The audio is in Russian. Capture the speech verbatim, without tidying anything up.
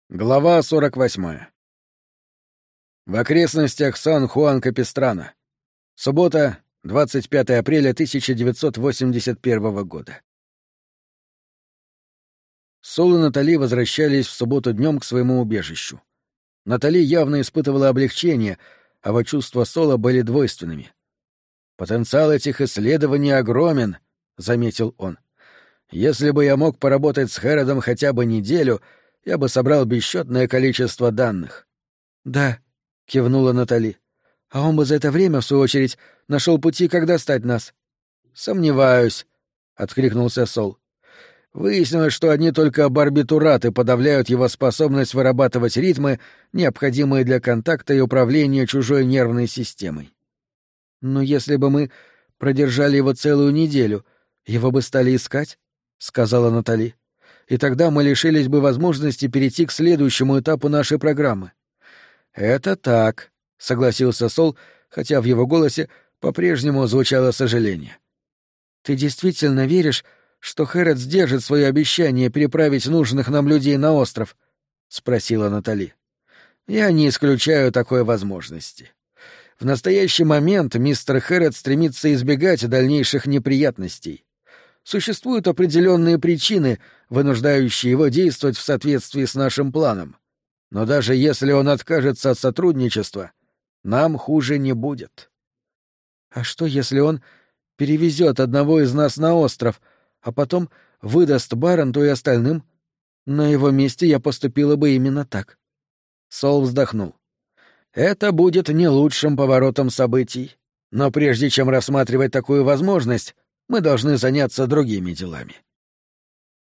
Глава сорок восьмая. В окрестностях Сан-Хуан-Капистрано. Суббота, двадцать пятое апреля тысяча девятьсот восемьдесят первого года. Сол и Натали возвращались в субботу днем к своему убежищу. Натали явно испытывала облегчение, а вот чувства Сола были двойственными. «Потенциал этих исследований огромен», — заметил он. «Если бы я мог поработать с Хэродом хотя бы неделю, я бы собрал бесчетное количество данных». «Да», — кивнула Натали. «А он бы за это время, в свою очередь, нашел пути, как достать нас». «Сомневаюсь», — откликнулся Сол. «Выяснилось, что одни только барбитураты подавляют его способность вырабатывать ритмы, необходимые для контакта и управления чужой нервной системой». «Но если бы мы продержали его целую неделю, его бы стали искать», — сказала Натали. «И тогда мы лишились бы возможности перейти к следующему этапу нашей программы». «Это так», — согласился Сол, хотя в его голосе по-прежнему звучало сожаление. «Ты действительно веришь, что Хэрод сдержит свое обещание переправить нужных нам людей на остров?» — спросила Натали. «Я не исключаю такой возможности. В настоящий момент мистер Хэрод стремится избегать дальнейших неприятностей. Существуют определенные причины, вынуждающие его действовать в соответствии с нашим планом. Но даже если он откажется от сотрудничества, нам хуже не будет». «А что, если он перевезет одного из нас на остров, а потом выдаст Барренту и остальным? На его месте я поступила бы именно так». Сол вздохнул. «Это будет не лучшим поворотом событий. Но прежде чем рассматривать такую возможность, мы должны заняться другими делами.